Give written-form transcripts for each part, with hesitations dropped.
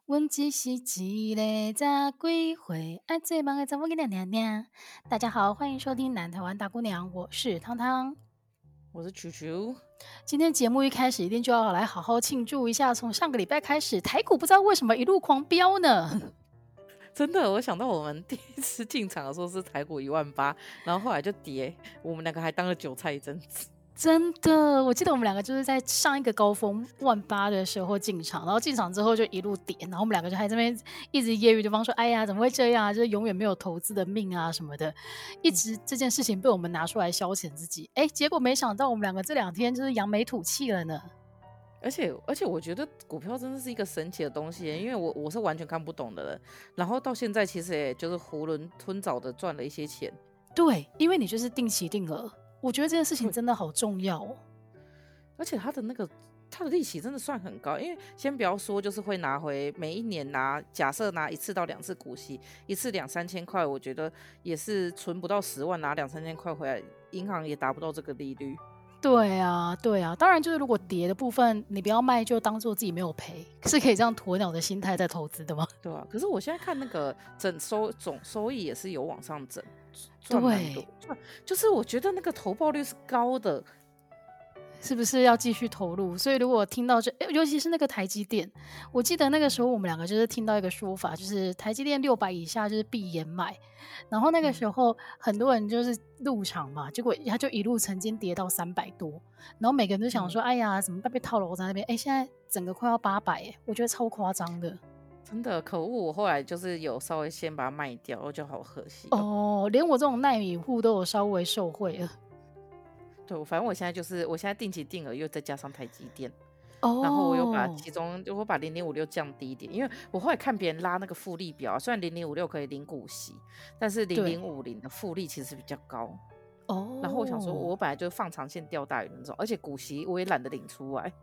阮只是一个早几岁爱做梦的查某囡仔娘娘。大家好，欢迎收听南台湾大姑娘，我是汤汤。 我是球球。 今天节目一开始一定就要来好好庆祝一下，从上个礼拜开始，台股不知道为什么一路狂飙呢？ 真的，我想到我们第一次进场的时候是台股18000，然后后来就跌，我们两个还当了韭菜一阵子。 真的，我记得我们两个就是在上一个高峰18000的时候进场，然后进场之后就一路跌，然后我们两个就还在那边一直揶揄对方说：“哎呀，怎么会这样啊？就是永远没有投资的命啊什么的。”一直这件事情被我们拿出来消遣自己，结果没想到我们两个这2天就是扬眉吐气了呢。 而且我觉得股票真的是一个神奇的东西，因为我是完全看不懂的人，然后到现在其实也就是囫囵吞枣的赚了一些钱。 对，因为你就是定期定额，我觉得这件事情对， 真的好重要哦。 而且它的利息真的算很高，因为先不要说就是会拿回每一年假设拿1次到2次股息，一次2、3千块，我觉得也是存不到10万，拿2、3千块回来，银行也达不到这个利率。 对啊，对啊，当然就是如果跌的部分你不要卖，就当做自己没有赔，是可以这样鸵鸟的心态在投资的吗？ 对啊，可是我现在看那个总收益也是有往上整，赚蛮多， 对， 就是我觉得那个投报率是高的。 是不是要继续投入？所以如果听到尤其是那个台积电，我记得那个时候我们两个就是听到一个说法，就是台积电600以下就是闭眼买，然后那个时候很多人就是入场嘛，结果它就一路曾经跌到300多，然后每个人都想嗯， 说，哎呀，怎么办被套牢在那边？现在整个快要800我觉得超夸张的。 真的可恶，我后来就是有稍微先把它卖掉，我觉得好可惜哦。 哦，连我这种奈米户都有稍微受惠了。 对，反正我现在定期定额又再加上台积电，然后我又把哦， 其中我把0056降低一点，因为我后来看别人拉那个复利表啊，虽然0056可以领股息，但是对， 0050的复利其实比较高。然后我想说， 哦。 我本来就放长线钓大鱼那种，而且股息我也懒得领出来。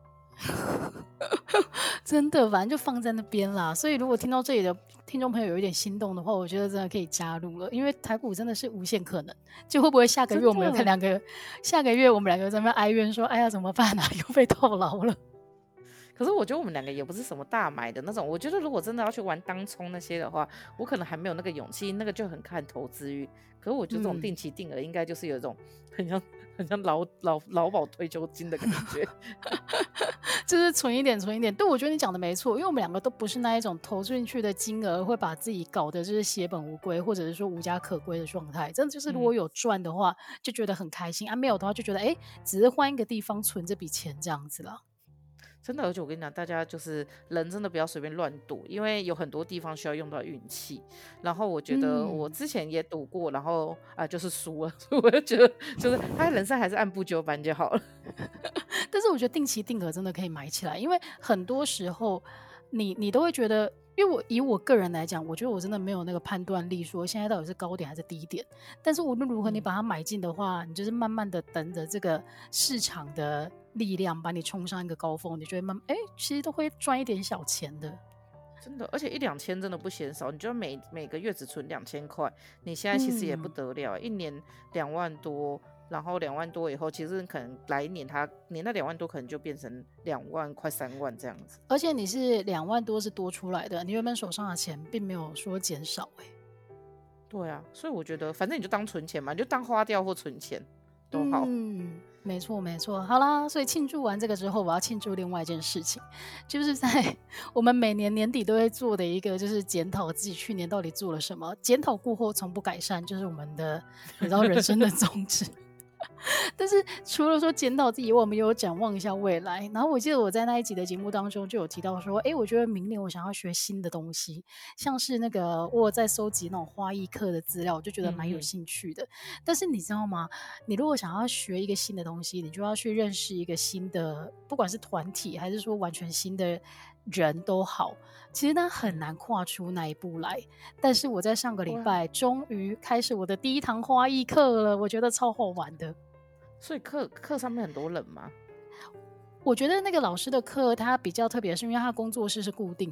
真的，反正就放在那边啦。所以如果听到这里的听众朋友有一点心动的话，我觉得真的可以加入了，因为台股真的是无限可能。就会不会下个月真的。 下个月我们两个在那边哀怨说：“哎呀，怎么办啊？又被套牢了。” 可是我觉得我们两个也不是什么大买的那种，我觉得如果真的要去玩当冲那些的话，我可能还没有那个勇气，那个就很看投资欲。可是我觉得这种嗯， 定期定额应该就是有一种很像劳保退休金的感觉。 就是存一点，存一点。对，我觉得你讲的没错，因为我们两个都不是那一种投进去的金额会把自己搞得就是血本无归，或者是说无家可归的状态。真的就是如果嗯， 有赚的话，就觉得很开心啊；没有的话，就觉得只是换一个地方存这笔钱这样子啦。 真的，而且我跟你讲，大家就是人真的不要随便乱赌，因为有很多地方需要用到运气。然后我觉得我嗯。 之前也赌过，然后就是输了，所以我就觉得就是他人生还是按部就班就好了。 但是我觉得定期定额真的可以买起来，因为很多时候你都会觉得，因为以我个人来讲，我觉得我真的没有那个判断力，说现在到底是高点还是低点。但是无论如何，你嗯。 把它买进的话，你就是慢慢的等着这个市场的力量把你冲上一个高峰，你就会其实都会赚一点小钱的。 真的，而且1、2千真的不嫌少。你就每个月只存2000块，你现在其实也不嗯， 得了，一年2万多，然后2万多以后，其实可能来一年你那2万多可能就变成2万快3万这样子。 而且你是2万多是多出来的，你原本手上的钱并没有说减少对啊，所以我觉得反正你就当存钱嘛，你就当花掉或存钱都好。 嗯，没错没错。好啦，所以庆祝完这个之后，我要庆祝另外一件事情，就是在我们每年年底都会做的一个，就是检讨自己去年到底做了什么。检讨过后从不改善，就是我们的你知道人生的宗旨。但是除了说检讨自己以外，我们也有展望一下未来。然后我记得我在那一集的节目当中就有提到说，我觉得明年我想要学新的东西，像是那个我有在收集那种花艺课的资料，我就觉得蛮有嗯嗯， 兴趣的。但是你知道吗？你如果想要学一个新的东西，你就要去认识一个新的，不管是团体还是说完全新的人都好，其实它很嗯， 难跨出那一步来。但是我在上个礼对啊。 拜终于开始我的第一堂花艺课了，我觉得超好玩的。 所以课上面很多人嘛。 我觉得那个老师的课他比较特别，是因为他工作室是固定的，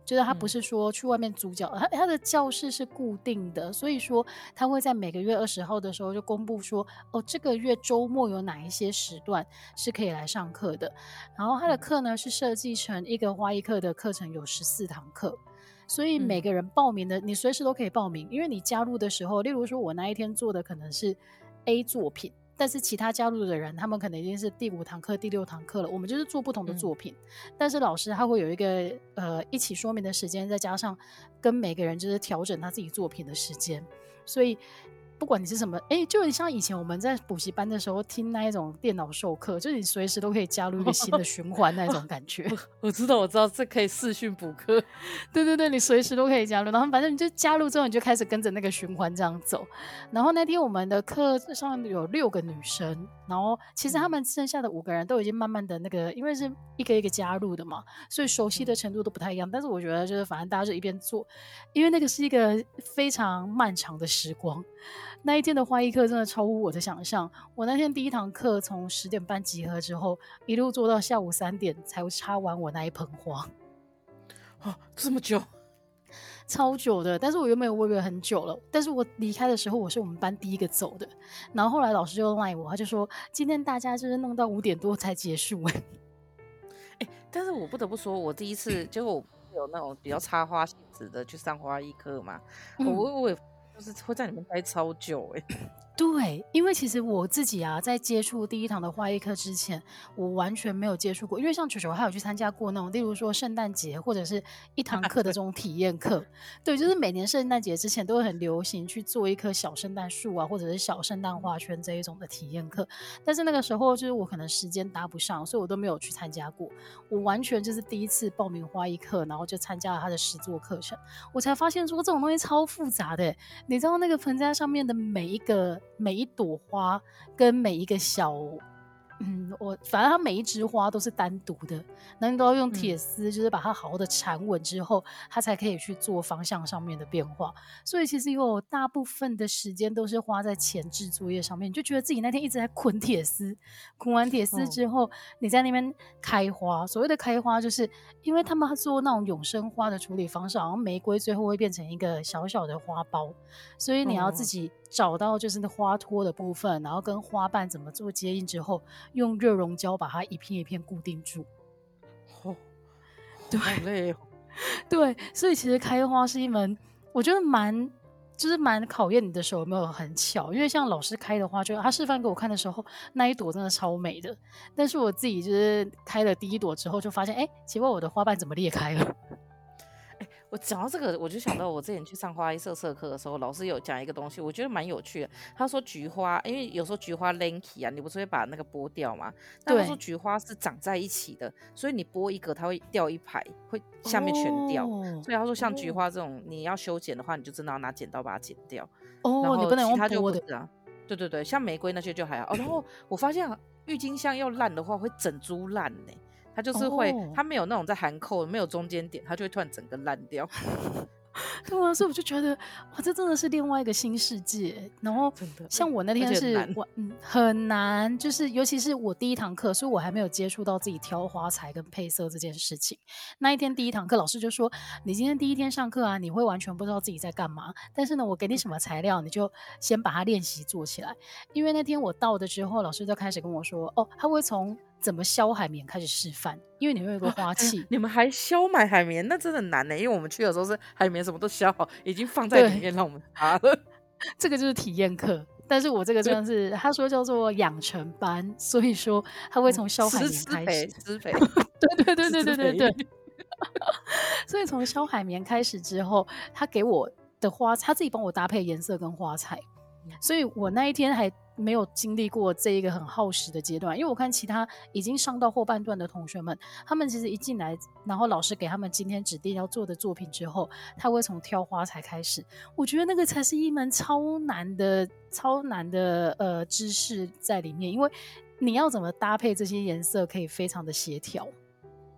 就是他不是说去外面租教，他的教室是固定的，所以说他会在每个月20号的时候就公布说，哦，这个月周末有哪一些时段是可以来上课的。然后他的课呢是设计成一个花艺课的课程有14堂课，所以每个人报名的你随时都可以报名，因为你加入的时候，例如说我那一天做的可能是 A 作品，但是其他加入的人他们可能已经是第5堂课第6堂课了，我们就是做不同的作品，但是老师他会有一个一起说明的时间，再加上跟每个人就是调整他自己作品的时间，所以不管你是什么，就很像以前我们在补习班的时候听那一种电脑授课，就是你随时都可以加入一个新的循环那种感觉。 我知道，这可以视讯补课。 对对对，你随时都可以加入，然后反正你就加入之后，你就开始跟着那个循环这样走。然后那天我们的课上有6个女生，然后其实他们剩下的5个人都已经慢慢的那个，因为是一个一个加入的嘛，所以熟悉的程度都不太一样。但是我觉得就是反正大家就一边做，因为那个是一个非常漫长的时光。那一天的花艺课真的超乎我的想象，我那天第1堂课从10点半集合之后，一路做到下午3点才插完我那一盆花。 这么久， 超久的，但是我原本我以为很久了，但是我离开的时候我是我们班第一个走的，然后后来老师就赖我，他就说今天大家就是弄到5点多才结束。 但是我不得不说，我第一次结果我有那种比较插花性质的去上花艺课嘛，我也就是会在里面待超久对，因为其实我自己啊，在接触第1堂的花艺课之前，我完全没有接触过。因为像球球还有去参加过那种，例如说圣诞节或者是1堂课的这种体验课。对，就是每年圣诞节之前都会很流行去做一棵小圣诞树啊，或者是小圣诞花圈这一种的体验课。但是那个时候就是我可能时间搭不上，所以我都没有去参加过。我完全就是第一次报名花艺课，然后就参加了他的实作课程，我才发现说这种东西超复杂的。你知道那个盆栽上面的每一朵花跟每一个小反正它每一枝花都是单独的，然后你都要用铁丝就是把它好好的缠稳之后，它才可以去做方向上面的变化。所以其实有大部分的时间都是花在前置作业上面，你就觉得自己那天一直在捆铁丝，捆完铁丝之后，你在那边开花。所谓的开花，就是因为他们做那种永生花的处理方式，好像玫瑰最后会变成一个小小的花苞，所以你要自己找到就是那花托的部分，然后跟花瓣怎么做接应之后，用热熔胶把它一片一片固定住。 对，好累对，所以其实开花是一门我觉得蛮考验你的手有没有很巧，因为像老师开的花，就他示范给我看的时候，那一朵真的超美的，但是我自己就是开了第1朵之后就发现，奇怪我的花瓣怎么裂开了。 我讲到这个，我就想到我之前去上花艺社课的时候，老师有讲一个东西，我觉得蛮有趣的。他说菊花，因为有时候菊花 lanky 啊，你不是会把那个剥掉吗？那他说菊花是长在一起的，所以你剥一个，它会掉一排，会下面全掉。所以他说像菊花这种，你要修剪的话，你就真的要拿剪刀把它剪掉。然后你不能用其他就剥的。 不是啊。对对对，像玫瑰那些就还好。然后我发现郁金香要烂的话，会整株烂呢。它就是会，它没有那种在含扣，没有中间点，它就会突然整个烂掉。 对啊，所以我就觉得哇，这真的是另外一个新世界。然后像我那天是很难，就是尤其是我第1堂课，所以我还没有接触到自己挑花材跟配色这件事情。那一天第1堂课，老师就说你今天第1天上课啊，你会完全不知道自己在干嘛，但是呢，我给你什么材料，你就先把它练习做起来。因为那天我到的之后，老师就开始跟我说，他会从怎么削海绵开始示范，因为你会有一个花器。 你们还削买海绵，那真的难呢，因为我们去的时候是海绵什么都削好，已经放在里面让我们擦了。 这个就是体验课，但是我这个真的是他说叫做养成班，所以说他会从削海绵开始。 施肥对对对对对对对。所以从削海绵开始之后，他给我的花，他自己帮我搭配颜色跟花材，所以我那一天还没有经历过这一个很耗时的阶段。因为我看其他已经上到后半段的同学们，他们其实一进来，然后老师给他们今天指定要做的作品之后，他会从挑花材开始。我觉得那个才是一门超难的知识在里面，因为你要怎么搭配这些颜色可以非常的协调。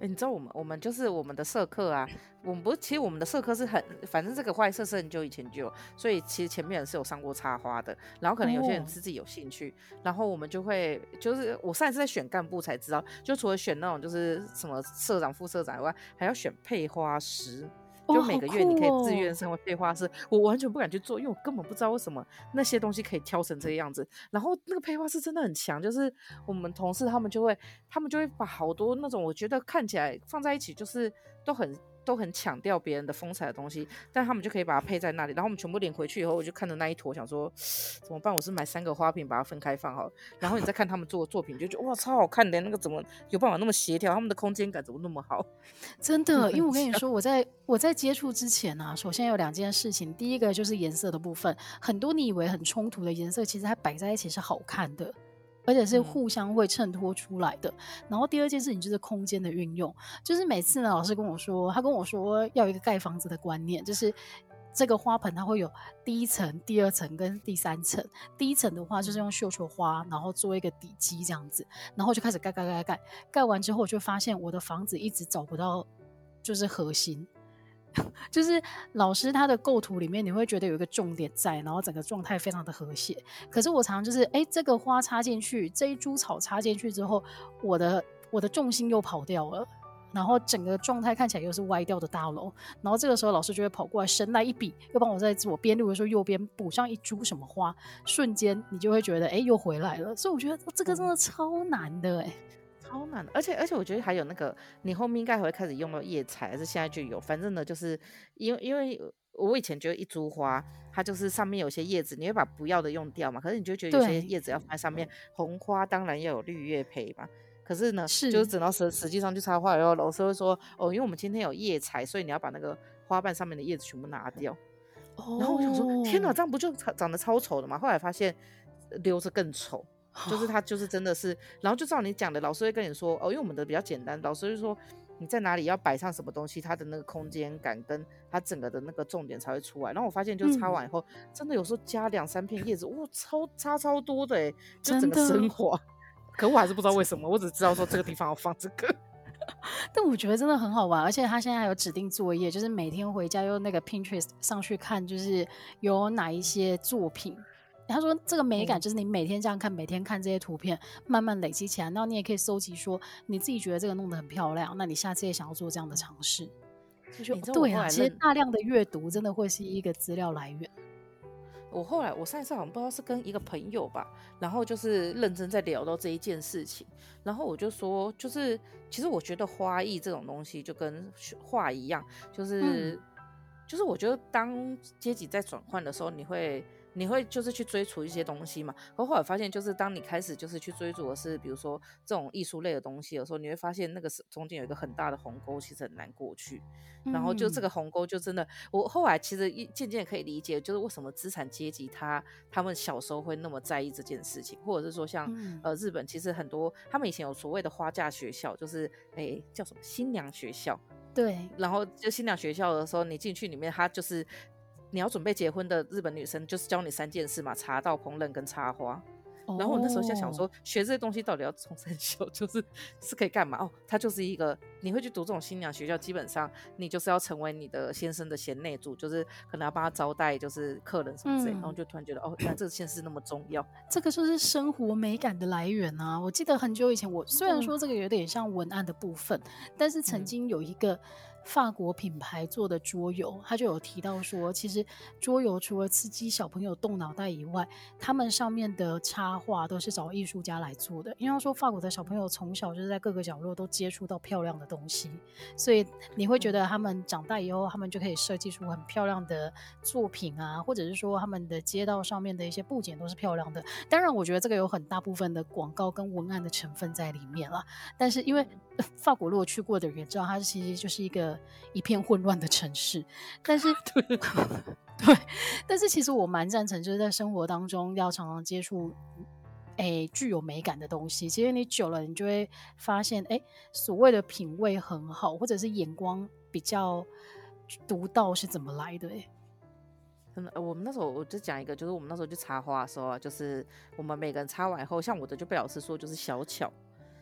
你知道我们就是我们的社课啊，我们不是，其实我们的社课是很，反正这个花艺社是很久以前就有，所以其实前面人是有上过插花的，然后可能有些人哦， 是自己有兴趣，然后我们就会，就是我上一次在选干部才知道，就除了选那种就是什么社长、副社长以外，还要选配花师。就哇， 每好个月你可以自酷哦！ 愿成为配花师，我完全不敢去做，因为我根本不知道为什么那些东西可以挑成这个样子。然后那个配花师真的很强，就是我们同事他们就会把好多那种我觉得看起来放在一起就是都很都很强调别人的风采的东西，但他们就可以把它配在那里。然后我们全部领回去以后，我就看着那一坨，想说怎么办？我是买3个花瓶把它分开放好了。然后你再看他们做的作品，就觉得哇超好看的，那个怎么有办法那么协调？他们的空间感怎么那么好？ 真的，因为真的很强。 我跟你说，我在接触之前啊，首先有2件事情，第一个就是颜色的部分，很多你以为很冲突的颜色，其实它摆在一起是好看的，而且是嗯互相会衬托出来的。然后第二件事情就是空间的运用，就是每次呢，老师跟我说，他跟我说要有一个盖房子的观念，就是这个花盆它会有第一层、第二层跟第三层。第一层的话就是嗯用绣球花，然后做一个底基这样子，然后就开始盖，盖完之后我就发现我的房子一直找不到就是核心，就是老师他的构图里面，你会觉得有一个重点在，然后整个状态非常的和谐。可是我常常就是，哎，这个花插进去，这一株草插进去之后，我的重心又跑掉了，然后整个状态看起来又是歪掉的大楼。然后这个时候老师就会跑过来，神来一笔，又帮我在左边，例如说右边补上一株什么花，瞬间你就会觉得，哎，又回来了。所以我觉得这个真嗯， 的超难的，哎。 超难的，而且我觉得还有那个，你后面应该还会开始用到叶材，还是现在就有？反正呢，就是因为我以前觉得一株花，它就是上面有些叶子，你会把不要的用掉嘛，可是你就觉得有些对， 叶子要放在上面，红花当然要有绿叶配嘛。可是呢，就是是， 等到实际上去插花以后，老师会说，哦，因为我们今天有叶材，所以你要把那个花瓣上面的叶子全部拿掉。然后我想说，天哪， 哦， 这样不就长得超丑的吗？后来发现留着更丑，就是它就是真的是，然后就照你讲的，老师会跟你说，哦，因为我们的比较简单，老师就说你在哪里要摆上什么东西，它的那个空间感跟它整个的那个重点才会出来。然后我发现，就是插嗯， 完以后，真的有时候加2、3片叶子，哇，差超多的哎，就整个升真的。 华。可我还是不知道为什么，我只知道说这个地方要放这个。 但我觉得真的很好玩，而且他现在还有指定作业，就是每天回家用那个 Pinterest 上去看，就是有哪一些作品。他说这个美感嗯就是你每天这样看，每天看这些图片，慢慢累积起来，然后你也可以搜集说你自己觉得这个弄得很漂亮，那你下次也想要做这样的尝试。就说你知道我对啊，其实后来认大量的阅读真的会是一个资料来源。 我上一次好像不知道是跟一个朋友吧，然后就是认真在聊到这一件事情，然后我就说，就是其实我觉得花艺这种东西就跟画一样，就嗯， 是就是我觉得当阶级在转换的时候，你会就是去追逐一些东西嘛，可后来发现就是当你开始就是去追逐的是比如说这种艺术类的东西的时候，你会发现那个是中间有一个很大的鸿沟，其实很难过去。然后就这嗯， 个鸿沟就真的，我后来其实渐渐可以理解，就是为什么资产阶级他们小时候会那么在意这件事情，或者是说像嗯， 日本其实很多他们以前有所谓的花嫁学校，就是叫什么新娘学校， 对， 然后就新娘学校的时候，你进去里面，他就是你要准备结婚的日本女生，就是教你3件事嘛，茶道、烹饪跟插花。然后我那时候就想哦， 说，学这些东西到底要从三小，就是可以干嘛？哦，它就是一个你会去读这种新娘学校，基本上你就是要成为你的先生的贤内助，就是可能要帮他招待，就是客人什么之类。然后嗯。 就突然觉得，哦，原来这件事那么重要。 这个就是生活美感的来源啊！我记得很久以前，我虽然嗯说这个有点像文案的部分，但是曾嗯经有一个法国品牌做的桌游，他就有提到说，其实桌游除了刺激小朋友动脑袋以外，他们上面的插画都是找艺术家来做的。因为他说法国的小朋友从小就是在各个角落都接触到漂亮的东西，所以你会觉嗯得他们长大以后，他们就可以设计出很漂亮的作品啊，或者是说他们的街道上面的一些布景都是漂亮的。当然，我觉得这个有很大部分的广告跟文案的成分在里面啦。但是因为法国如果去过的人也知道，它其实就是一片混乱的城市。但是对，但是其实我蛮赞成，就是在生活当中要常常接触。具有美感的东西，其实你久了，你就会发现，所谓的品味很好，或者是眼光比较独到是怎么来的、 真的，我们那时候我就讲一个，就是我们那时候去插花的时候啊，就是我们每个人插完以后，像我的就被老师说就是小巧，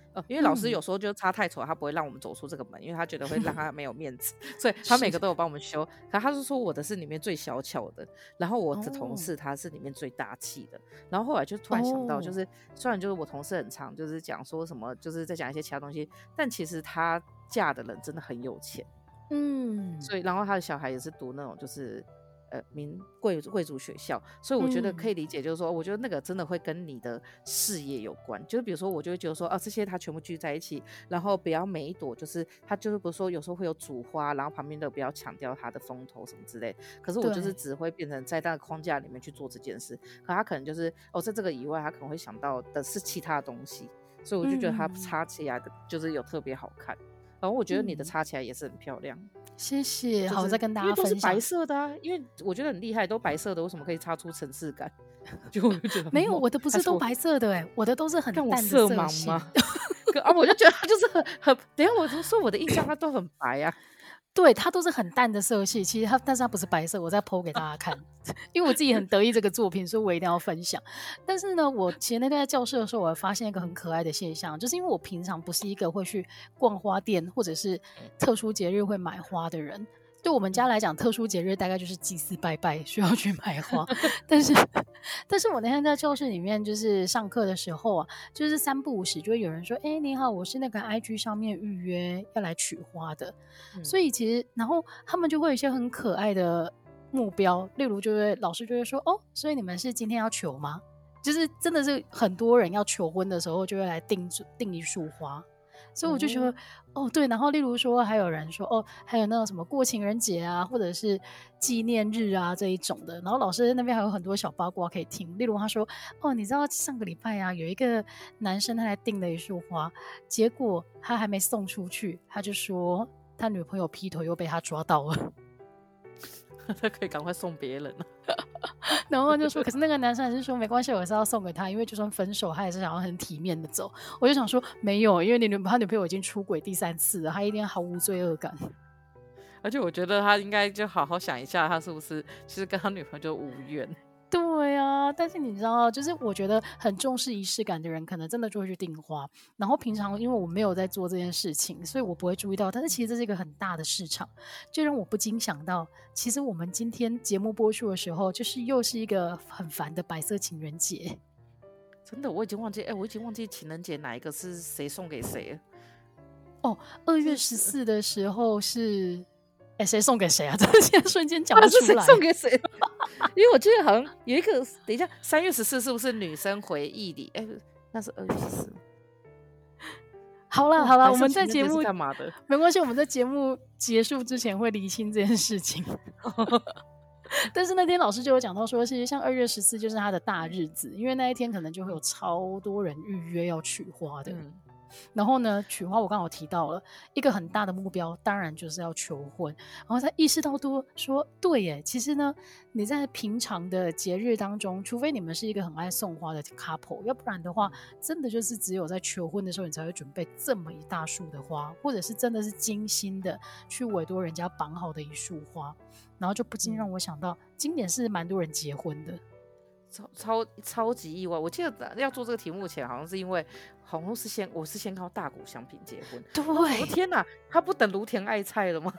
因为老师嗯， 有时候就擦太丑，他不会让我们走出这个门，因为他觉得会让他没有面子，所以他每是个都有帮我们修。可他是说我的是里面最小巧的，然后我的同哦事他是里面最大气的。然后后来就突然想到，就哦， 是虽然就是我同事很常就是讲说什么，就是在讲一些其他东西，但其实他嫁的人真的很有钱。 嗯所以然后他的小孩也是读那种就是贵族学校，所以我觉得可嗯， 以理解，就是说，我觉得那个真的会跟你的事业有关。就是比如说，我就会觉得说，啊，这些它全部聚在一起，然后不要每一朵就是它就是比如说有时候会有主花，然后旁边的不要强调它的风头什么之类。可是我就是对， 只会变成在那个框架里面去做这件事，可他可能就是在这个以外，他可能会想到的是其他的东西，所以我就觉得它嗯插起来的就是有特别好看。然后我觉得你的嗯， 插起来也是很漂亮。 谢谢。好，我就是再跟大因为都是白家分享。 色的啊，因为我觉得很厉害，都白色的，为什么可以擦出层次感？就我就觉得很没有， 猛， 我的不是都还是我白色的我的都是很看我淡的色色系。 盲吗？我就觉得他就是很，等一下我就说我的印象他都很白啊。 对，它都是很淡的色系，其实但是它不是白色，我再 po 给大家看，因为我自己很得意这个作品，所以我一定要分享。但是呢，我其实那天在教室的时候，我发现一个很可爱的现象，就是因为我平常不是一个会去逛花店或者是特殊节日会买花的人。对我们家来讲，特殊节日大概就是祭祀拜拜需要去买花，但是，但是我那天在教室里面就是上课的时候啊，就是三不五时就会有人说：“哎，你好，我是那个 IG 上面预约要来取花的。” 嗯所以其实，然后他们就会有一些很可爱的目标，例如就会老师就会说：“哦，所以你们是今天要求吗？”就是真的是很多人要求婚的时候，就会来订一束花。所以我就觉得， 哦， 哦，对，然后例如说，还有人说，哦，还有那种什么过情人节啊，或者是纪念日啊这一种的，然后老师那边还有很多小八卦可以听。例如他说，哦，你知道上个礼拜啊，有一个男生他来订了一束花，结果他还没送出去，他就说他女朋友劈腿又被他抓到了。 他可以赶快送别人了。 然后就说，可是那个男生还是说没关系，我还是要送给他，因为就算分手，他也是想要很体面的走。我就想说，没有，因为他女朋友已经出轨第三次了，他一定毫无罪恶感。 而且我觉得他应该就好好想一下，他是不是其实跟他女朋友就无缘。 对啊，但是你知道，就是我觉得很重视仪式感的人，可能真的就会去订花。然后平常因为我没有在做这件事情，所以我不会注意到。但是其实这是一个很大的市场，就让我不禁想到，其实我们今天节目播出的时候，就是又是一个很烦的白色情人节。 真的，我已经忘记，我已经忘记情人节哪一个是谁送给谁了。 哦，二月这是十四的时候是，哎，谁送给谁啊？这现在瞬间讲不是谁出来。 送给谁？因为我记得好像有一个，等一下3月14是不是女生回忆里？那是2月14。 好啦哇， 好啦，我白色们情人节是在节目干嘛的？ 没关系，我们在节目结束之前会厘清这件事情。但是那天老师就有讲到说，其实像2月14就是他的大日子，因为那一天可能就会有超多人预约要取花的。 嗯， 然后呢，取花我刚好提到了一个很大的目标，当然就是要求婚。然后他意识到说，对耶，其实呢，你在平常的节日当中，除非你们是一个很爱送花的 couple，要不然的话，真的就是只有在求婚的时候，你才会准备这么一大束的花，或者是真的是精心的去委托人家绑好的一束花。然后就不禁让我想到，今年是蛮多人结婚的。 超级意外。我记得要做这个题目前，好像是因为好像是我是先靠大谷翔平结婚。我说对， 天哪，他不等芦田爱菜了吗？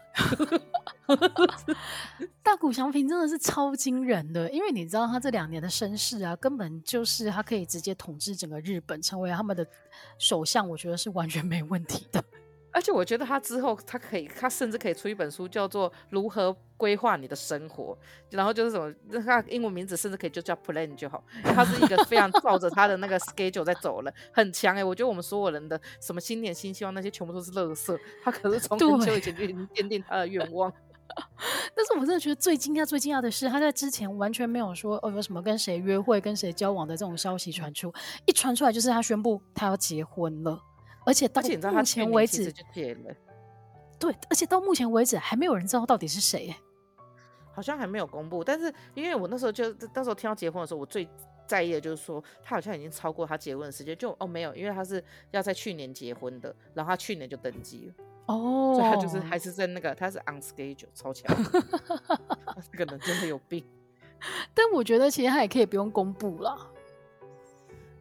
大谷翔平真的是超惊人的，因为你知道他这2年的身世啊，根本就是他可以直接统治整个日本，成为他们的首相，我觉得是完全没问题的。 而且我觉得他之后，他甚至可以出一本书，叫做《如何规划你的生活》，然后就是什么，他英文名字甚至可以就叫 Plan 就好，因为他是一个非常照着他的那个 schedule 在走人，很强我觉得我们所有人的什么新年新希望那些全部都是垃圾，他可是从很久以前就已经奠定他的愿望。 但是我真的觉得最惊讶的是，他在之前完全没有说有什么跟谁约会、跟谁交往的这种消息传出，一传出来就是他宣布他要结婚了，而且到而且你知道目他去前为止， 年其实就结了， 对，而且到目前为止还没有人知道到底是谁。 好像还没有公布。但是因为我那时候听到结婚的时候，我最在意的就是说他好像已经超过他结婚的时间，没有，因为他是要在去年结婚的，然后他去年就登记了。所以他就是哦， 还是在那个，他是 on schedule 超强，这个人真的有病。 但我觉得其实他也可以不用公布啦。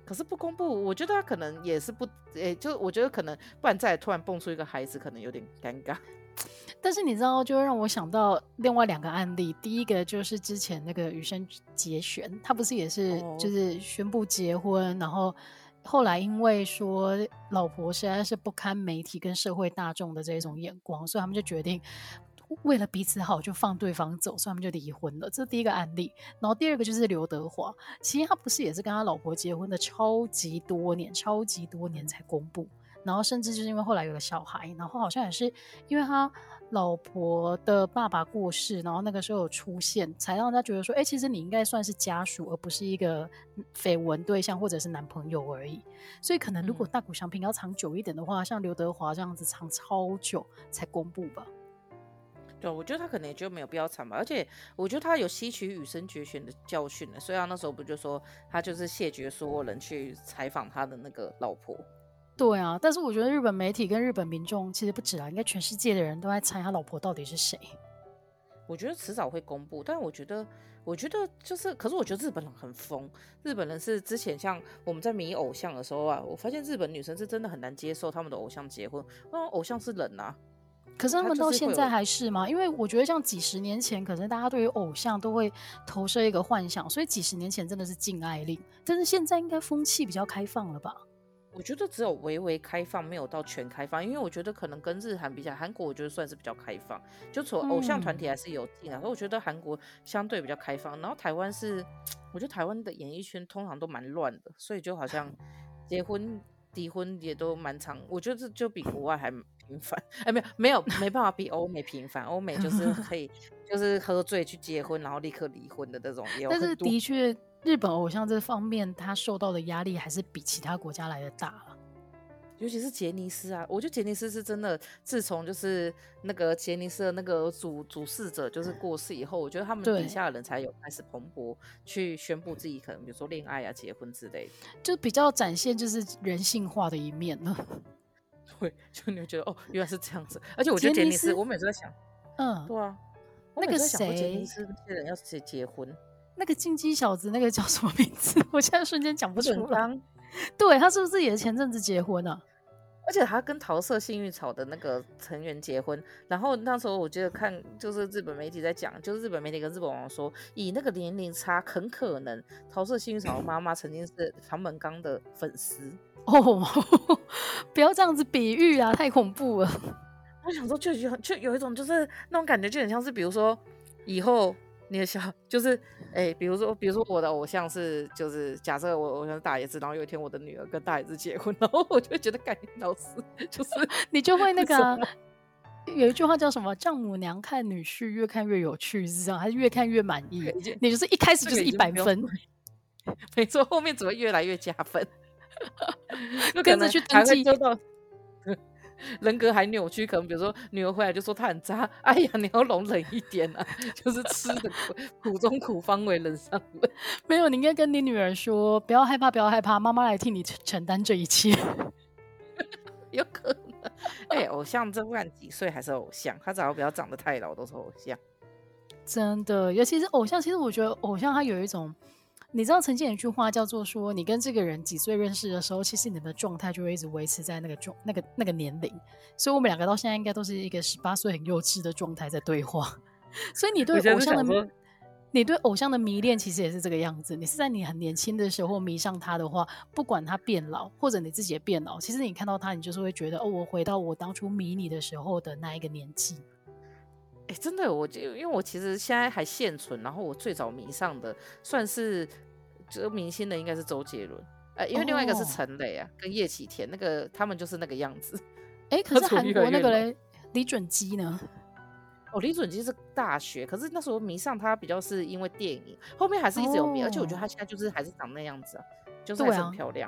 可是不公布，我觉得他可能也是不，就我觉得可能不然再突然蹦出一个孩子，可能有点尴尬。 但是你知道，就会让我想到另外2个案例。第一个就是之前那个羽生结弦，他不是也是就哦， 是宣布结婚，然后后来因为说老婆实在是不堪媒体跟社会大众的这种眼光，所以他们就决定为了彼此好就放对方走，所以他们就离婚了。这是第一个案例。然后第二个就是刘德华，其实他不是也是跟他老婆结婚的超级多年，超级多年才公布。然后甚至就是因为后来有了小孩，然后好像也是因为他老婆的爸爸过世，然后那个时候有出现，才让他觉得说，其实你应该算是家属，而不是一个绯闻对象或者是男朋友而已。所以可能如果大谷翔平要长久一点的话，像刘德华这样子长超久才公布吧。 对，我觉得他可能也就没有必要惨吧，而且我觉得他有吸取羽生结弦的教训了，所以他那时候不就说他就是谢绝所有人去采访他的那个老婆。 对啊，但是我觉得日本媒体跟日本民众其实不止啊，应该全世界的人都在猜他老婆到底是谁。 我觉得迟早会公布，但我觉得就是，可是我觉得日本人很疯。日本人是之前像我们在迷偶像的时候啊，我发现日本女生是真的很难接受他们的偶像结婚，因为偶像是人啊， 可是他们就是会有到现在还是吗？因为我觉得像几十年前，可能大家对于偶像都会投射一个幻想，所以几十年前真的是禁爱令，但是现在应该风气比较开放了吧？ 我觉得只有微微开放，没有到全开放，因为我觉得可能跟日韩比较，韩国我觉得算是比较开放，就除了偶像团体还是有进啊，所以我觉得韩国相对比较开放，然后台湾是，我觉得台湾的演艺圈通常都蛮乱的，所以就好像结婚离婚也都蛮常，我觉得这就比国外还频繁，没办法比欧美频繁，欧美就是可以就是喝醉去结婚，然后立刻离婚的那种也有但是很多。 的确，日本偶像这方面他受到的压力还是比其他国家来的大了。 尤其是杰尼斯啊，我觉得杰尼斯是真的，自从就是那个杰尼斯的那个主事者就是过世以后，我觉得他们底对， 下的人才有开始蓬勃去宣布自己可能比如说恋爱啊、结婚之类的。 就比较展现就是人性化的一面了。 对，就你会觉得哦，原来是这样子。而且我觉得杰尼斯， 杰尼斯， 我每次在想， 嗯， 对啊，我那个每次在想说杰尼谁， 斯那些人要结婚， 那个进击小子，那个叫什么名字？我现在瞬间讲不日本出来。 刚， 对，他是不是也前阵子结婚啊？ 而且他跟桃色幸运草的那个成员结婚，然后那时候我记得看就是日本媒体在讲，就是日本媒体跟日本网说，以那个年龄差，很可能桃色幸运草的妈妈曾经是唐本刚的粉丝。 哦，不要这样子比喻啊，太恐怖了。 我想说就有一种就是那种感觉，就很像是比如说以后你的小就是比如说我的偶像是就是假设我偶像是大野智，然后有一天我的女儿跟大野智结婚，然后我就会觉得感觉老师就是你就会那个啊， 什么有一句话叫什么？丈母娘看女婿越看越有趣，是这样，还是越看越满意？ 已经你就是一开始就是这个已一百分， 经不用没错，后面只会越来越加分，就可跟着能还会去登记。 做到人格还扭曲，可能比如说女儿回来就说他很渣，哎呀，你要容忍一点啊，就是吃的苦中苦，方为人上人。 没有，你应该跟你女儿说，不要害怕，不要害怕，妈妈来替你承担这一切。 有可能，偶像这不管几岁还是偶像，他只要不要长得太老都是偶像。 真的，尤其是偶像，其实我觉得偶像他有一种，你知道曾经有一句话叫做说，你跟这个人几岁认识的时候，其实你们的状态就会一直维持在那个年龄，所以我们两个到现在应该都是一个18岁很幼稚的状态在对话。所以我现在是想说， 你对偶像的迷恋其实也是这个样子。你是在你很年轻的时候迷上他的话，不管他变老，或者你自己也变老，其实你看到他，你就是会觉得，哦，我回到我当初迷你的时候的那一个年纪。 真的，因为我其实现在还现存，然后我最早迷上的算是这个明星的应该是周杰伦，因为另外一个是哦， 陈磊啊，跟叶启田，那个他们就是那个样子。 可是他怎么韩国那越来越老？ 个嘞，李准基呢？ 哦，李准基是大学，可是那时候迷上他比较是因为电影，后面还是一直有迷，而且我觉得哦， 他现在就是还是长那样子啊，就是还是很对啊， 漂亮。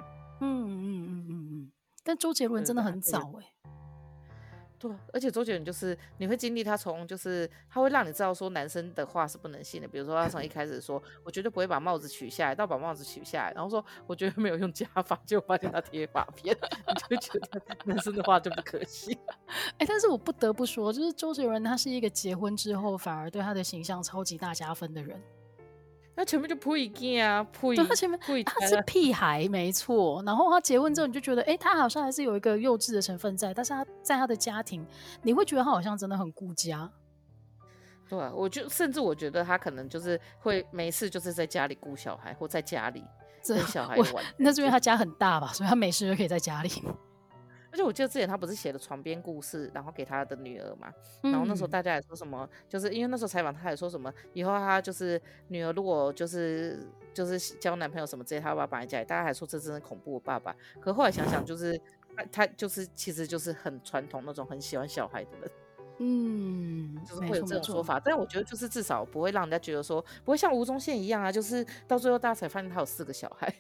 但周杰伦真的对对对，他也很早对啊，而且周杰伦就是你会经历他从就是他会让你知道说男生的话是不能信的，比如说他从一开始说我绝对不会把帽子取下来，到把帽子取下来，然后说我绝对没有用假发，结果发现他贴发片，你就会觉得男生的话就不可信。 但是我不得不说，就是周杰伦他是一个结婚之后反而对他的形象超级大加分的人。 那前面就呸囝啊， 对，他前面他是屁孩没错，然后他结婚之后你就觉得，他好像还是有一个幼稚的成分在，但是他在他的家庭，你会觉得他好像真的很顾家。 对啊，甚至我觉得他可能就是会没事就是在家里顾小孩，或在家里这跟小孩我玩。 那是因为他家很大吧，所以他没事就可以在家里。 而且我记得之前他不是写了床边故事，然后给他的女儿嘛，然后那时候大家也说什么，就是因为那时候采访他也说什么，以后他就是女儿如果就是交男朋友什么之类，他要把他绑在家里，大家还说这真的恐怖的爸爸。可后来想想，就是他就是其实就是很传统那种很喜欢小孩的人。就是会有这种说法，但我觉得就是至少不会让人家觉得说不会像吴宗宪一样啊，就是到最后大家才发现他有4个小孩。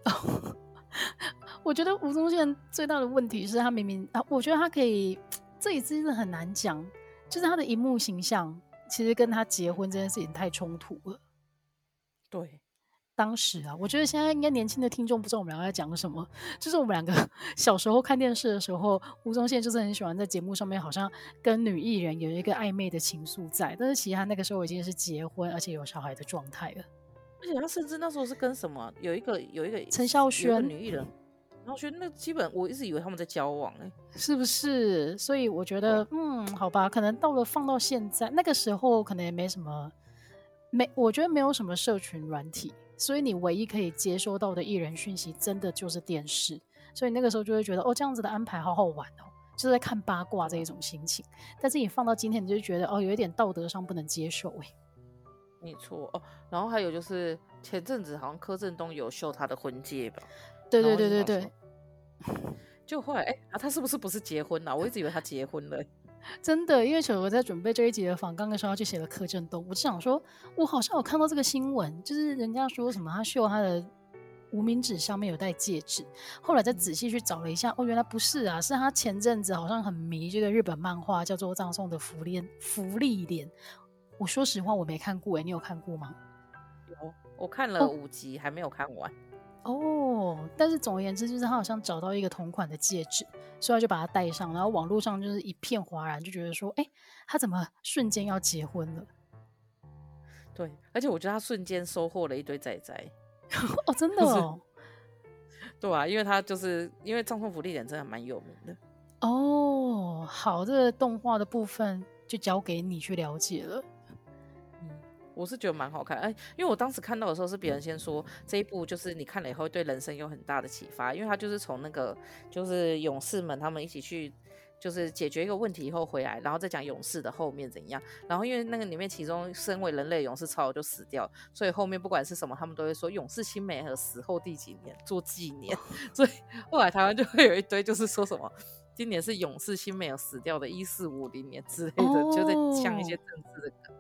我觉得吴宗宪最大的问题是他明明我觉得他可以，这也真的很难讲，就是他的荧幕形象其实跟他结婚这件事情太冲突了。 对， 当时啊，我觉得现在应该年轻的听众不知道我们两个在讲什么，就是我们两个小时候看电视的时候，吴宗宪就是很喜欢在节目上面好像跟女艺人有一个暧昧的情愫在，但是其实他那个时候已经是结婚而且有小孩的状态了。 而且他甚至那时候是跟什么有一个陈孝萱女艺人，然后我觉得那基本我一直以为他们在交往是不是？所以我觉得好吧，可能放到现在那个时候可能也没什么我觉得没有什么社群软体，所以你唯一可以接收到的艺人讯息真的就是电视，所以那个时候就会觉得这样子的安排好好玩哦，就是在看八卦这一种心情。但是你放到今天，你就觉得有一点道德上不能接受没错然后还有就是前阵子好像柯震东有秀他的婚戒吧？ 对对对对对， 就后来他是不是结婚了？我一直以为他结婚了。 真的，因为我在准备这一集的访纲的时候，要去写了柯震东，我就想说，我好像有看到这个新闻，就是人家说什么他秀他的无名指上面有戴戒指，后来再仔细去找了一下，原来不是啊，是他前阵子好像很迷这个日本漫画叫做葬送的福利莲。我说实话我没看过你有看过吗？ 有，我看了5集还没有看完。 但是总而言之，就是他好像找到一个同款的戒指，所以他就把它戴上，然后网络上就是一片哗然，就觉得说，他怎么瞬间要结婚了？ 对，而且我觉得他瞬间收获了一堆仔仔。 真的哦。 对啊，因为他就是因为葬送福利莲真的蛮有名的。 好，这个动画的部分就交给你去了解了。 我是觉得蛮好看，因为我当时看到的时候是别人先说这一部就是你看了以后对人生有很大的启发，因为他就是从那个就是勇士们他们一起去就是解决一个问题以后回来，然后再讲勇士的后面怎样，然后因为那个里面其中身为人类勇士超就死掉，所以后面不管是什么他们都会说勇士新美和死后第几年做纪念，所以后来台湾就会有一堆就是说什么今年是勇士新美有死掉的1450年之类的，就在讲一些政治的梗。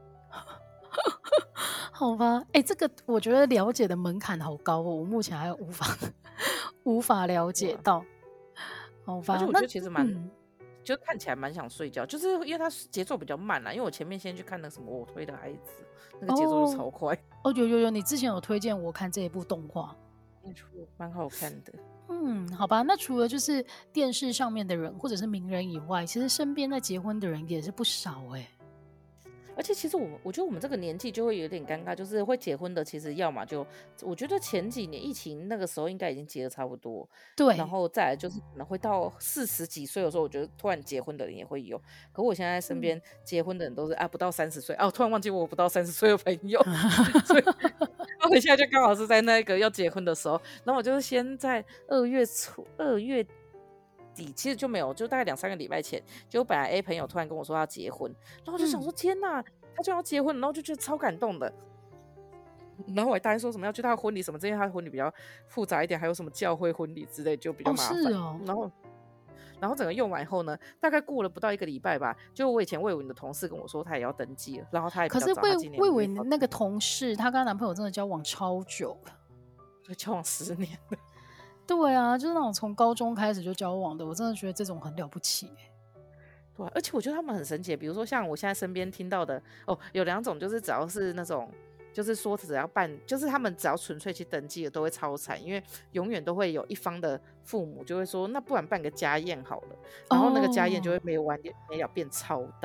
好吧，这个我觉得了解的门槛好高我目前还无法了解到。好吧， 而且我觉得其实就看起来蛮想睡觉，就是因为它节奏比较慢啦。因为我前面先去看那什么我推的孩子，那个节奏就超快。 有，你之前有推荐我看这一部动画， 没错，蛮好看的。 好吧，那除了就是电视上面的人或者是名人以外，其实身边在结婚的人也是不少而且其实我觉得我们这个年纪就会有点尴尬，就是会结婚的，其实要么就我觉得前几年疫情那个时候应该已经结得差不多， 对， 然后再来就是可能会到40几岁的时候，我觉得突然结婚的人也会有。可我现在身边结婚的人都是不到30岁我突然忘记我不到30岁的朋友，所以我现在就刚好是在那个要结婚的时候，然后我就是先在2月底其实就没有，就大概2、3个礼拜前，就本来 A 朋友突然跟我说要结婚，然后我就想说天哪，他就要结婚，然后就觉得超感动的。然后我还担心说什么要去他的婚礼什么，因为他的婚礼比较复杂一点，还有什么教会婚礼之类就比较麻烦。然后整个用完以后呢，大概过了不到1个礼拜吧，就我以前魏文的同事跟我说他也要登记了，然后他也比较早，他今年可是魏文那个同事，他跟她男朋友真的交往超久了， 交往10年了。 对啊，就是那种从高中开始就交往的，我真的觉得这种很了不起对，而且我觉得他们很神奇，比如说像我现在身边听到的有2种，就是只要是那种就是说只要办，就是他们只要纯粹去登记的都会超惨，因为永远都会有一方的父母就会说那不然办个家宴好了，然后那个家宴就会没完没了变超大。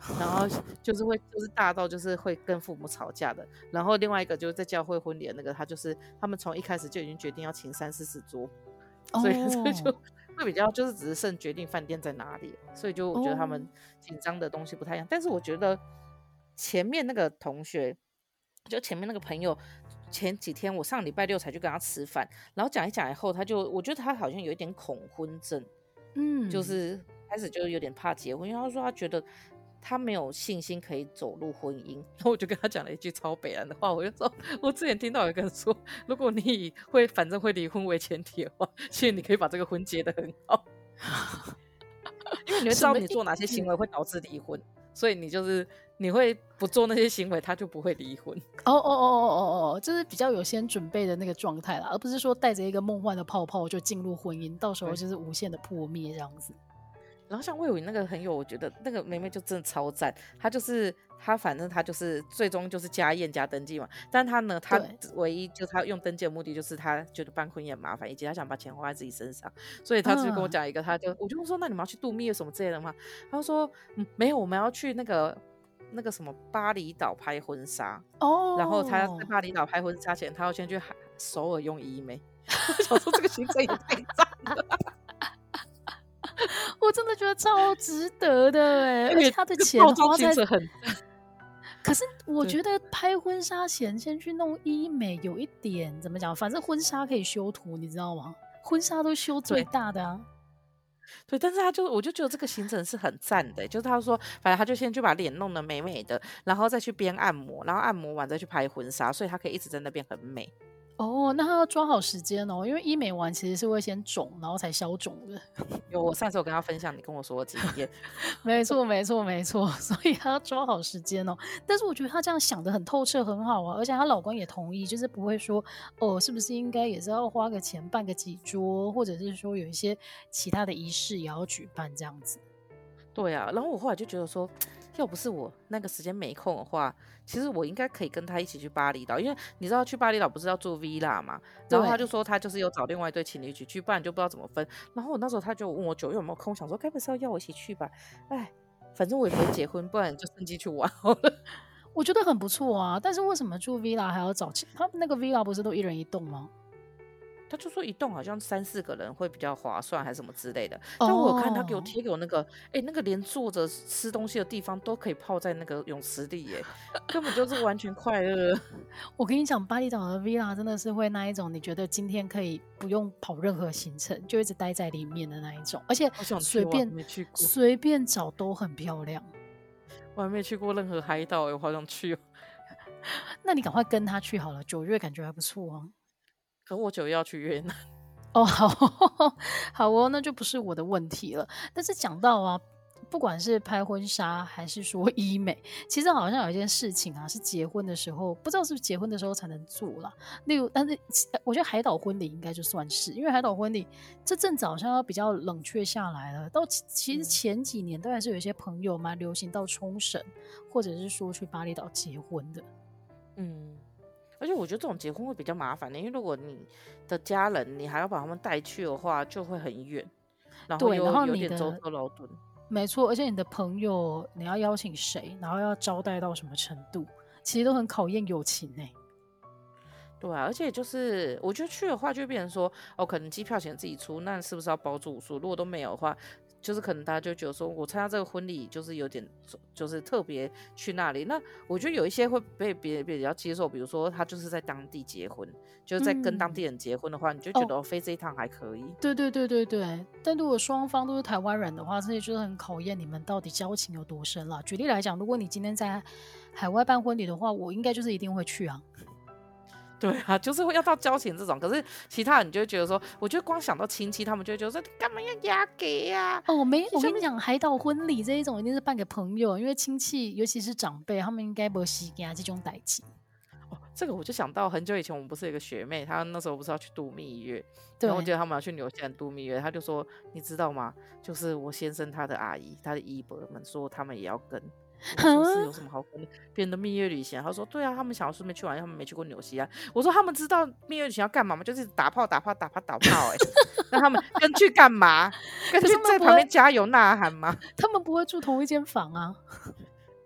然后就是大到就是会跟父母吵架的。然后另外一个就是在教会婚礼的那个，他们从一开始就已经决定要请30-40桌，所以这就哦会比较就是只是剩决定饭店在哪里，所以就我觉得他哦， 们紧张的东西不太一样。但是我觉得前面那个同学，就前面那个朋友，前几天我上礼拜六才去跟他吃饭，然后讲一讲以后，我觉得他好像有一点恐婚症，就嗯， 是开始就有点怕结婚，因为他说他觉得他没有信心可以走入婚姻。然后我就跟他讲了一句超北蓝的话，我就说，我之前听到有一个人说，如果你以反正会离婚为前提的话，其实你可以把这个婚结得很好，因为你会知什么意道你做哪些行思？ 为会导致离婚，所以你会不做那些行为，他就不会离婚。 就是比较有先准备的那个状态啦，而不是说带着一个梦幻的泡泡就进入婚姻，到时候对， 就是无限的破灭这样子。 然后像魏伟那个很有，我觉得那个妹妹就真的超赞。反正她就是最终就是家宴加登记嘛。但她呢，她对， 唯一就是她用登记的目的就是她觉得办婚宴很麻烦，以及她想把钱花在自己身上。所以她就跟我嗯， 讲一个，我就说那你们要去度蜜月什么之类的吗？她就说没有，我们要去那个什么巴厘岛拍婚纱。然后她在哦， 巴厘岛拍婚纱前，她要先去首尔用医美。我想说这个行程也太赞了。 我真的觉得超值得的哎， 而且而且他的这个套装钱花在， 行程很可是我对觉得拍婚纱前先去弄医美有一点怎么讲，反正婚纱可以修图，你知道吗？婚纱都修最对。 大的啊。 对，但是我就觉得这个行程是很赞的欸，就是他说，反正他就先去把脸弄得美美的，然后再去边按摩，然后按摩完再去拍婚纱，所以他可以一直在那边很美。 哦，那他要抓好时间哦，因为医美完其实是会先肿，然后才消肿的。 我上次有跟他分享你跟我说的经验。 没错，没错，没错，所以她要抓好时间哦。但是我觉得她这样想的很透彻，很好啊。而且她老公也同意，就是不会说哦，是不是应该也是要花个钱办个几桌，或者是说有一些其他的仪式也要举办这样子。 对啊，然后我后来就觉得说，要不是我那个时间没空的话，其实我应该可以跟他一起去巴厘岛，因为你知道去巴厘岛不是要住 villa 嘛，然后他就对， 说他就是有找另外一对情侣一起去，不然就不知道怎么分。然后我那时候他就问我9月有没有空，想说该不是要我一起去吧？哎，反正我也不会结婚，不然就趁机去玩好了。 我觉得很不错啊。但是为什么住 villa 还要找钱？他们那个 villa 不是都一人一栋吗？ 他就说一栋好像3-4个人会比较划算，还是什么之类的。但我有看他哦， 贴给我那个，哎，那个连坐着吃东西的地方都可以泡在那个泳池里，耶，根本就是完全快乐。 我跟你讲，巴厘岛的 villa 真的是会那一种，你觉得今天可以不用跑任何行程，就一直待在里面的那一种，而且好想去，我还随便没去过， 随便找都很漂亮。 我还没去过任何海岛，哎，我好想去哦。 那你赶快跟他去好了，9月感觉还不错啊。 可我9月要去越南。 哦，好好哦，那就不是我的问题了。但是讲到啊，不管是拍婚纱还是说医美，其实好像有一件事情啊，是结婚的时候，不知道是不是结婚的时候才能做啦。例如，但是我觉得海岛婚礼应该就算是，因为海岛婚礼这阵子好像要比较冷却下来了。到其实嗯前几年都还是有一些朋友蛮流行到冲绳，或者是说去巴厘岛结婚的。 嗯，而且我觉得这种结婚会比较麻烦的，因为如果你的家人你还要把他们带去的话，就会很远，然后对，然后又有点舟你的车劳顿。 没错，而且你的朋友你要邀请谁，然后要招待到什么程度，其实都很考验友情哎、 对啊，而且就是我觉得去的话，就变成说，哦，可能机票钱自己出，那是不是要包住宿？如果都没有的话，就是可能大家就觉得说，我参加这个婚礼就是有点，就是特别去那里。那我觉得有一些会被别人比较接受，比如说他就是在当地结婚，就是在跟当嗯， 地人结婚的话，你就觉哦， 得哦，飞这一趟还可以。 对对对对对，但如果双方都是台湾人的话，这些就是很考验你们到底交情有多深啦。举例来讲，如果你今天在海外办婚礼的话，我应该就是一定会去啊。 对啊，就是会要到交情这种，可是其他人你就会觉得说，我觉得光想到亲戚，他们就会觉得说，你干嘛要压给呀、 哦，没， 你下面我跟你讲，海岛婚礼这一种一定是办给朋友，因为亲戚尤其是长辈，他们应该不喜给这种代志。 哦，这个我就想到很久以前，我们不是有一个学妹，她那时候不是要去度蜜月，然后我记对， 得他们要去纽西兰度蜜月，她就说，你知道吗？就是我先生他的阿姨，他的姨伯们说他们也要跟。我说是有什么好跟别人的蜜月旅行？他说对啊，他们想要顺便去玩，他们没去过纽西兰。我说他们知道蜜月旅行要干嘛吗？就是打炮打炮打炮打炮、欸，那他们跟去干嘛？跟可去是他们不会， 在旁边加油呐喊吗？ 他们不会住同一间房啊。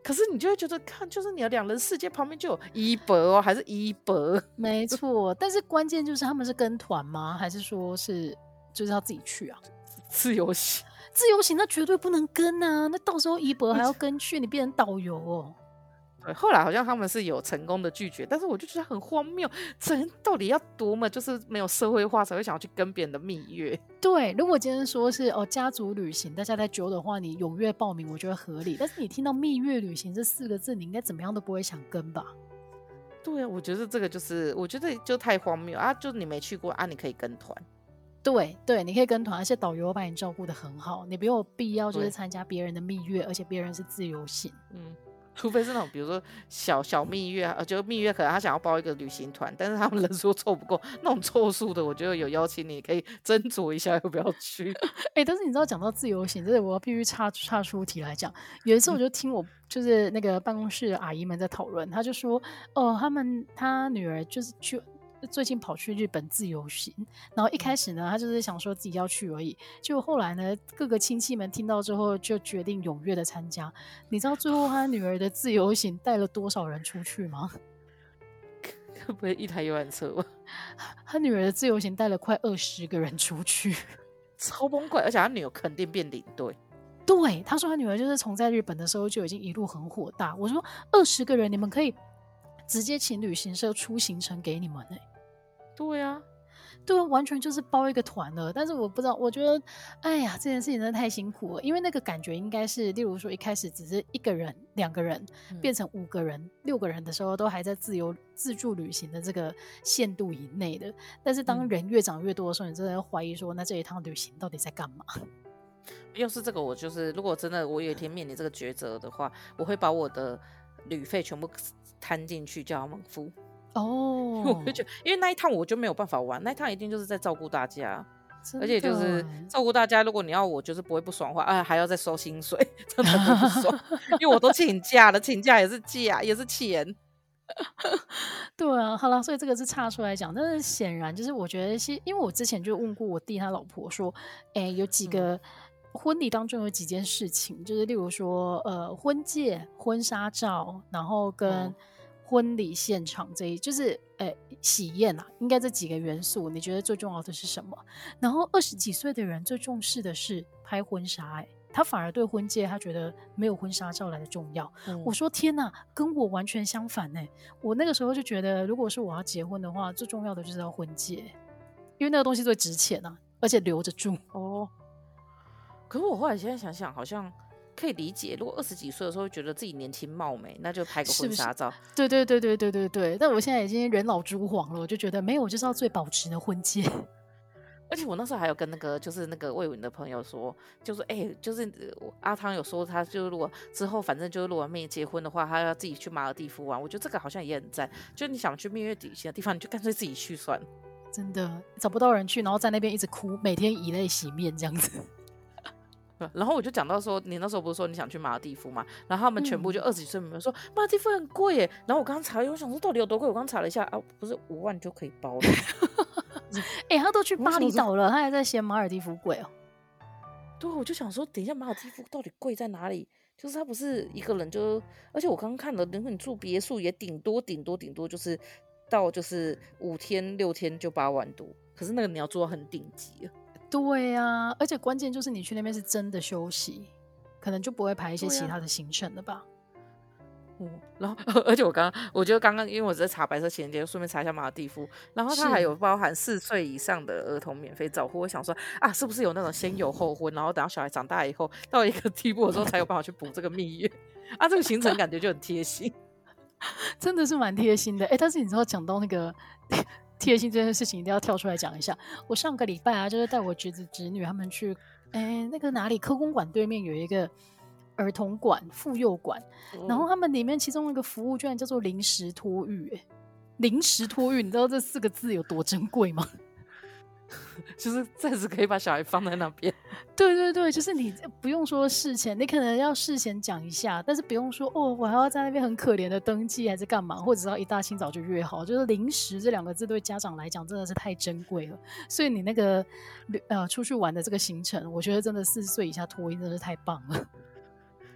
可是你就会觉得，看，就是你的两人世界旁边就有一博哦，还是一博？ 没错，但是关键就是他们是跟团吗？还是说是就是要自己去啊？ 自由行。 自由行那绝对不能跟啊，那到时候一博还要跟去，你变成导游哦。 对，后来好像他们是有成功的拒绝，但是我就觉得很荒谬，这人到底要多么就是没有社会化才会想要去跟别人的蜜月？ 对，如果今天说是家族旅行，大家在揪的话，你踊跃报名，我觉得合理。但是你听到蜜月旅行这4个字，你应该怎么样都不会想跟吧？ 对啊，我觉得这个就是，我觉得就太荒谬啊！就是你没去过啊，你可以跟团。 对对，你可以跟团，而且导游把你照顾得很好，你没有必要就是对， 参加别人的蜜月，而且别人是自由行。 嗯，除非是那种比如说小蜜月啊，就蜜月可能他想要包一个旅行团，但是他们人数凑不够，那种凑数的，我觉得有邀请你可以斟酌一下要不要去。 但是你知道讲到自由行，这我要必须岔出题来讲。有一次我就听我就是那个办公室的阿姨们在讨论，她就说，她女儿就是最近跑去日本自由行，然后一开始呢，她就是想说自己要去而已，结果后来呢，各个亲戚们听到之后就决定踊跃的参加。你知道最后她女儿的自由行带了多少人出去吗？ 会不会一台游览车吧？ 她女儿的自由行带了快20个人出去。 超崩溃，而且他女友肯定变领队。 对，他说他女儿就是从在日本的时候就已经一路很火大。我说20个人，你们可以直接请旅行社出行程给你们对啊， 对，完全就是包一个团了。但是我不知道，我觉得，哎呀，这件事情真的太辛苦了，因为那个感觉应该是，例如说一开始只是1个人、2个人，变成5个人、6个人的时候，都还在自助旅行的这个限度以内的。但是当人越长越多的时候，你真的要怀疑说，那这一趟旅行到底在干嘛？ 要是这个，我就是如果真的我有一天面临这个抉择的话，我会把我的旅费全部摊进去叫他们付。我会觉得，因为那一趟我就没有办法玩，那一趟一定就是在照顾大家，而且就是照顾大家。如果你要我就是不会不爽的话，还要再收薪水，真的会不爽，因为我都请假了，请假也是假，也是钱。 对啊，好了，所以这个是岔出来讲，但是显然就是我觉得因为我之前就问过我弟他老婆说，有几个婚礼当中有几件事情，就是例如说婚戒、婚纱照，然后跟婚礼现场就是喜宴啊，应该这几个元素，你觉得最重要的是什么？然后20几岁的人最重视的是拍婚纱，他反而对婚戒他觉得没有婚纱照来的重要。我说天哪，跟我完全相反我那个时候就觉得，如果是我要结婚的话，最重要的就是要婚戒，因为那个东西最值钱啊，而且留着住。 可是我后来现在想想，好像可以理解，如果20几岁的时候觉得自己年轻貌美，那就拍个婚纱照。 对对对对对对对。但我现在已经人老珠黄了，我就觉得没有，我就是要最保值的婚戒。 而且我那时候还有跟就是那个魏文的朋友说，就是就是阿汤有说他就如果之后反正就是如果没结婚的话，他要自己去马尔地夫玩。我觉得这个好像也很赞，就你想去蜜月旅行的地方，你就干脆自己去算了。 真的找不到人去，然后在那边一直哭，每天以泪洗面这样子。 然后我就讲到说，你那时候不是说你想去马尔地夫吗？然后他们全部就20几岁的人说马尔地夫很贵耶。然后我刚查，我想说到底有多贵？我刚查了一下啊，不是5万就可以包了。 他都去巴厘岛了，他还在嫌马尔地夫贵哦。 对，我就想说，等一下马尔地夫到底贵在哪里？就是他不是一个人就，而且我刚刚看了，如果你住别墅也顶多就是到就是5天6天就8万多，可是那个你要做到很顶级了。 对啊，而且关键就是你去那边是真的休息，可能就不会排一些其他的行程了吧。 然后而且我觉得刚刚因为我在查白色情人节，顺便查一下马尔地夫，然后它还有包含4岁以上的儿童免费照护。我想说啊，是不是有那种先有后婚，然后等到小孩长大以后到一个地步的时候才有办法去补这个蜜月啊？这个行程感觉就很贴心。 真的是蛮贴心的。但是你知道讲到那个贴心这件事情，一定要跳出来讲一下。我上个礼拜啊，就是带我侄子侄女他们去那个哪里科公馆对面有一个儿童馆、妇幼馆，然后他们里面其中一个服务居然叫做临时托育。临时托育，你知道这4个字有多珍贵吗？ 就是暂时可以把小孩放在那边。 对对对，就是你不用说事前，你可能要事前讲一下，但是不用说我还要在那边很可怜的登记还是干嘛，或者是要一大清早就约好。就是临时这2个字对家长来讲真的是太珍贵了，所以你那个出去玩的这个行程，我觉得真的4岁以下托婴真的是太棒了。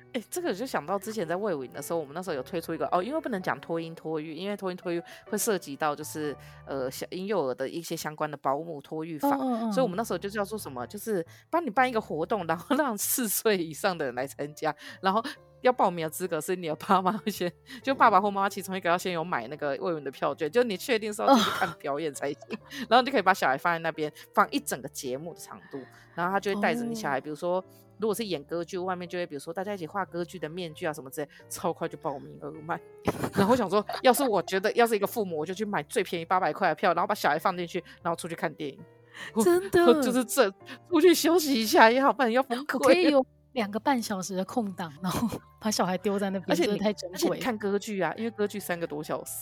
这个就想到之前在卫武营的时候，我们那时候有推出一个因为不能讲托婴托育，因为托婴托育会涉及到就是小婴幼儿的一些相关的保姆托育法，所以我们那时候就叫做什么，就是帮你办一个活动，然后让4岁以上的人来参加，然后要报名的资格是你的爸妈会先，就爸爸或妈妈其中一个要先有买那个卫武营的票券，就你确定是要进去看表演才行，然后你就可以把小孩放在那边放一整个节目的长度，然后他就会带着你小孩，比如说如果是演歌剧，外面就会比如说大家一起画歌剧的面具啊什么之类，超快就报名额满。然后我想说，要是我觉得要是一个父母，我就去买最便宜800块的票，然后把小孩放进去，然后出去看电影。 真的就是这出去休息一下也好，不然要崩溃。 我可以有2个半小时的空档，然后把小孩丢在那边，真的太珍贵了。 而且你看歌剧啊，因为歌剧3个多小时。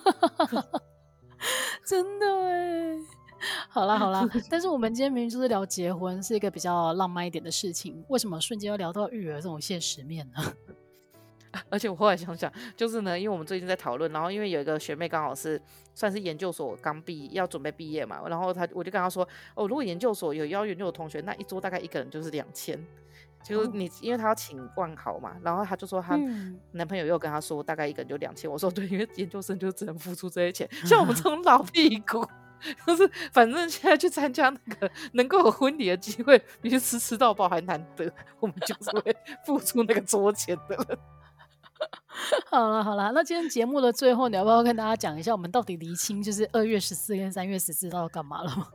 真的耶。好啦好啦，但是我们今天明明就是聊结婚，是一个比较浪漫一点的事情，为什么瞬间要聊到育儿这种现实面呢？ 而且我后来想想，就是呢，因为我们最近在讨论，然后因为有一个学妹刚好是算是研究所刚要准备毕业嘛，然后我就跟她说，如果研究所有邀研究的同学，那一桌大概一个人就是2000，就是你，因为她要请万豪嘛，然后她就说她男朋友又跟她说大概一个人就2000，我说对，因为研究生就只能付出这些钱，像我们这种老屁股。就是反正现在去参加那个能够有婚礼的机会，比吃到饱还难得，我们就是会付出那个桌钱的人。 好了好了，那今天节目的最后，你要不要跟大家讲一下，我们到底厘清就是2月14跟3月14到底干嘛了吗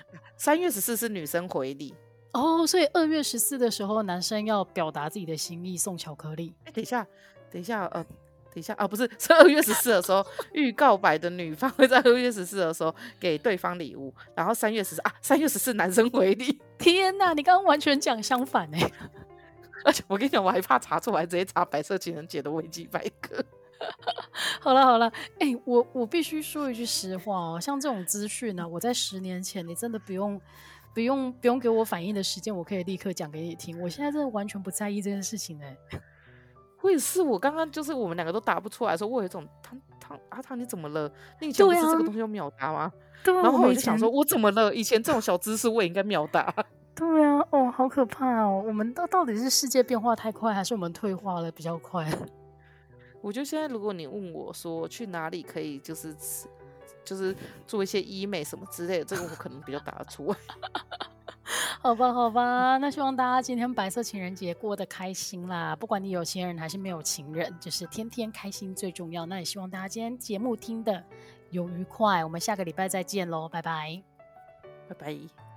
？3月14是女生回礼所以2月14的时候，男生要表达自己的心意，送巧克力。 等一下不是2月14的时候，预告白的女方会在2月14的时候给对方礼物，然后3月14男生回礼。 天哪，你刚刚完全讲相反哎！ 而且我跟你讲，我还怕查错，我还直接查白色情人节的维基百科。 好了，我必须说一句实话哦，像这种资讯呢，我在10年前，你真的不用给我反应的时间，我可以立刻讲给你听。我现在真的完全不在意这件事情哎。 我也是，我刚刚就是我们2个都答不出来的时候，我有一种阿唐你怎么了？你以前不是这个东西要秒答吗？ 对啊， 然后我就想说，我怎么了？以前这种小知识我也应该秒答。 对啊，好可怕哦！我们到底是世界变化太快，还是我们退化了比较快？ 我觉得现在如果你问我说去哪里可以就是做一些医美什么之类的，这个我可能比较答得出来。 好吧，那希望大家今天白色情人节过得开心啦！不管你有情人还是没有情人，就是天天开心最重要。那也希望大家今天节目听得有愉快，我们下个礼拜再见喽，拜拜， 拜拜。